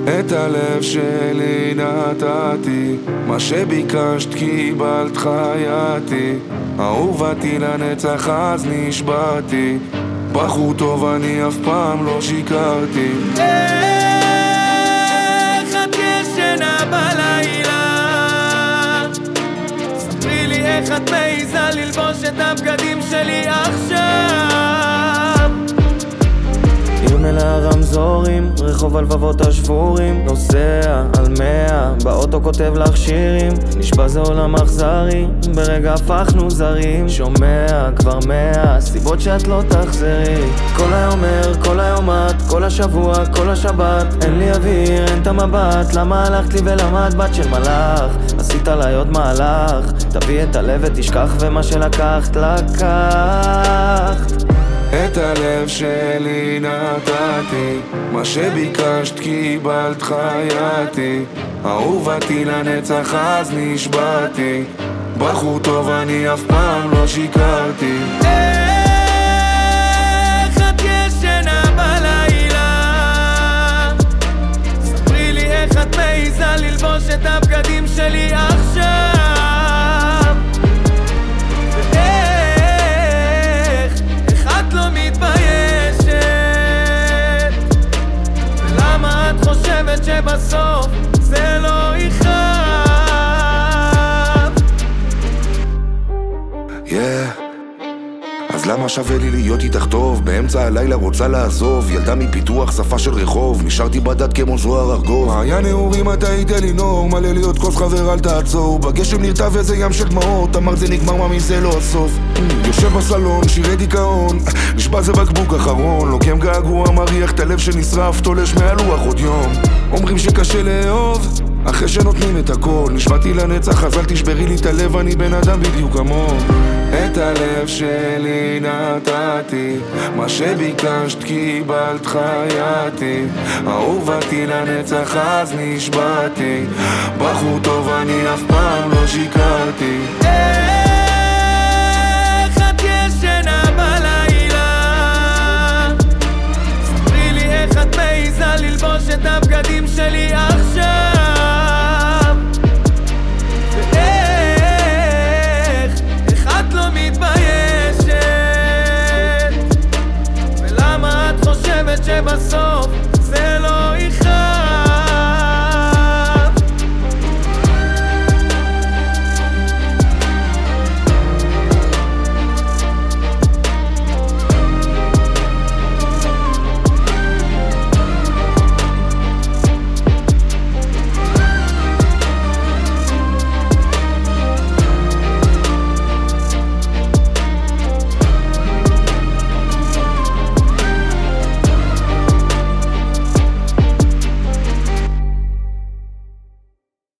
את הלב שלי נתתי, מה שביקשת קיבלת חייתי, אהובתי לנצח אז נשבעתי, בחור טוב אני אף פעם לא שיקרתי. איך את ישנה בלילה? ספרי לי איך את מעיזה ללבוש את הבגדים שלי עכשיו. עיר מלאה רמזורים, רחוב הלבבות השבורים, נוסע על 100, באוטו כותב לך שירים, נשבע זה עולם אכזרי, ברגע הפכנו זרים, שומע כבר 100 סיבות שאת לא תחזרי. כל היום ער, כל היום את, כל השבוע, כל השבת, אין לי אוויר, אין את המבט, למה הלכת לי ולמה את בת של מלאך? עשית עליי עוד מהלך, תביא את הלב ותשכח ומה שלקחת, לקחת. את הלב שלי נתתי, מה שביקשת קיבלת חייתי, אהובתי לנצח אז נשבעתי, בחור טוב אני אף פעם לא שיקרתי. איך את ישנה בלילה? ספרי לי איך את מעיזה ללבוש את הבגדים שלי עכשיו. שבסוף זה לא יכאב. אז למה שווה לי להיות איתך טוב? באמצע הלילה רוצה לעזוב, ילדה מפיתוח שפה של רחוב, נשארתי בדד כמו זוהר ארגוב. היה נעורים אתה היית לינור, מלא להיות כוס חבר אל תעצור, בגשם נרטב איזה ים של דמעות, אמרת זה נגמר מה מזה לא הסוף. יושב בסלון שירי דיכאון, נשבע זה בקבוק אחרון, לוקם געגוע מריח את הלב שנשרף, תולש מהלוח עוד יום. אומרים שקשה לאהוב אחרי שנותנים את הכל, נשבעתי לנצח אז אל תשברי לי את הלב, אני בן אדם בדיוק כמוהו. את הלב שלי נתתי, מה שביקשת קיבלת חייתי, אהובתי לנצח אז נשבעתי, בחור טוב אני אף פעם לא שיקרתי. איך את ישנה בלילה? ספרי לי איך את מעיזה ללבוש את הבגדים שלי